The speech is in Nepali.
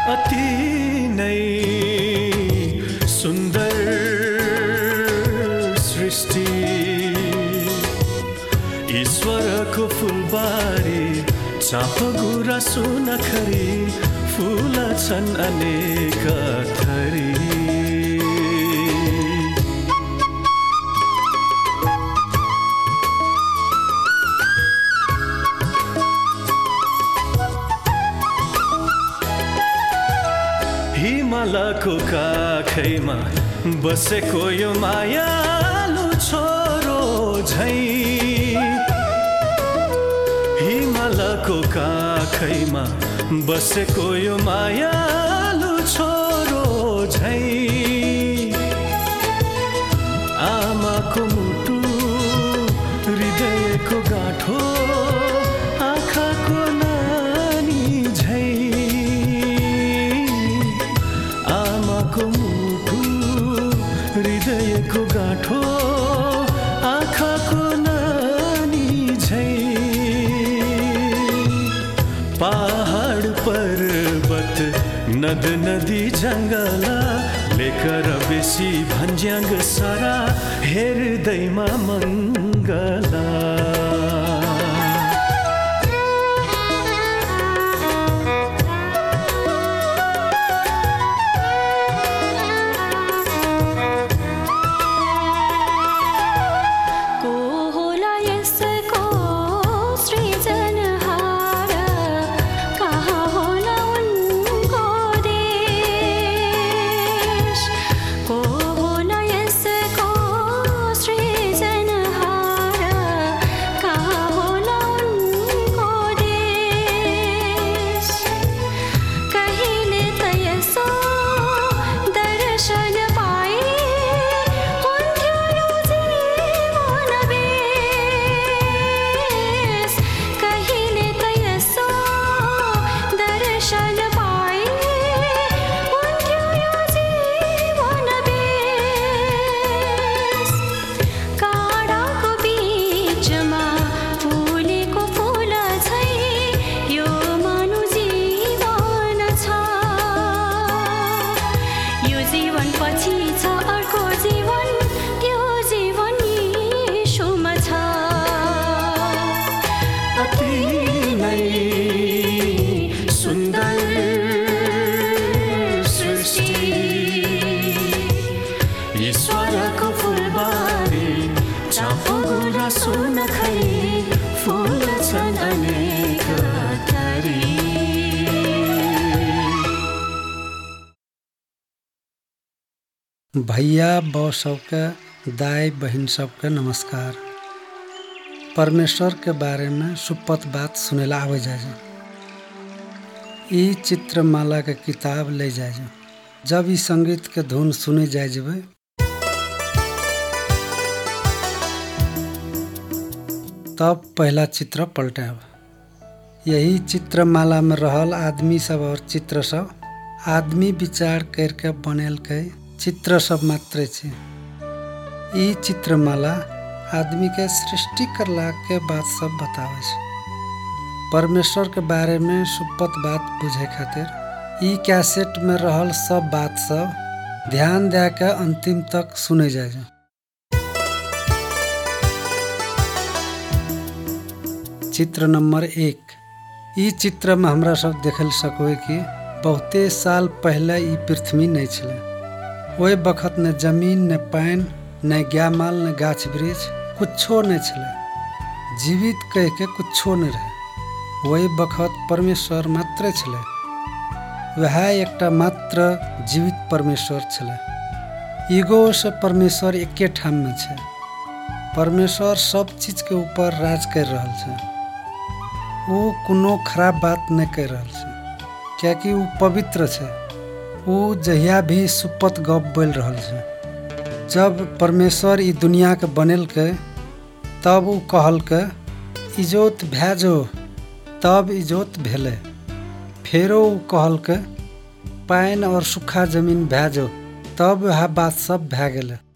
अति नै सुन्दर सृष्टि ईश्वरको फुलबारी चाप गुराँसो नखरी फुल छन् अनेक थरी हिमालको काखैमा बसेको यो मायालु छोरो झै हिमालको काखैमा बसेको यो मायालु छोरो झै आमाको मुटु हृदयको गाँठो आँखाको नानी झै आमाको मुटु हृदयको गाँठो आँखाको नानी झै पहाड पर्वत नद नदी जङ्गला लेकर बेसी भन्ज्याङ सारा हेर्दैमा मङ्गला ईश्वरको फुलबारी चाप गुराँसो नखरी फुल छन् अनेक थरी भैया बौ सबके दाई बहन सबके नमस्कार। परमेश्वर के बारे में सुपत बात सुनेला आवे जाए ई चित्रमाला के किताब ले जाए जब ई संगीत के धुन सुने जाए जब तब पहला चित्र पलटाब। यही चित्रमाला में रहल आदमी सब और चित्र सब आदमी विचार करके बनल के चित्र सब मात्र छे। ई चित्रमाला आदमी के सृष्टि करला के बात सब बतावे छे। परमेश्वर के बारे में सुपत बात बुझे खातिर ई कैसेट में रहल सब बात सब ध्यान दे के अंतिम तक सुने जाए। चित्र नंबर 1। ई चित्र में हमरा सब देखल सकवे कि बहुते साल पहले ई पृथ्वी नहीं छले। ओहि बखत न जमीन न पानी न ग्यामाल न गाछ वृक्ष कुछो नहीं छले। जीवित कह के कुछो नहीं रहे। वही बखत परमेश्वर मात्र छले। वह एकटा मात्र जीवित परमेश्वर छले। ईगो से परमेश्वर एके ठाम में छे। परमेश्वर सब चीज के ऊपर राज कर रहल छे। वो कोनो खराब बात नहीं कर रहल छे क्योंकि वो पवित्र छे। वो जहिया भी सुपत गप बोल रहल छे। जब परमेश्वर ई दुनिया के बनल के तब वो कहल के इजोत भेजो तब इजोत भेले। फेरो वो कहल के पानी और सूखा जमीन भेजो तब वह बात सब भे गेले।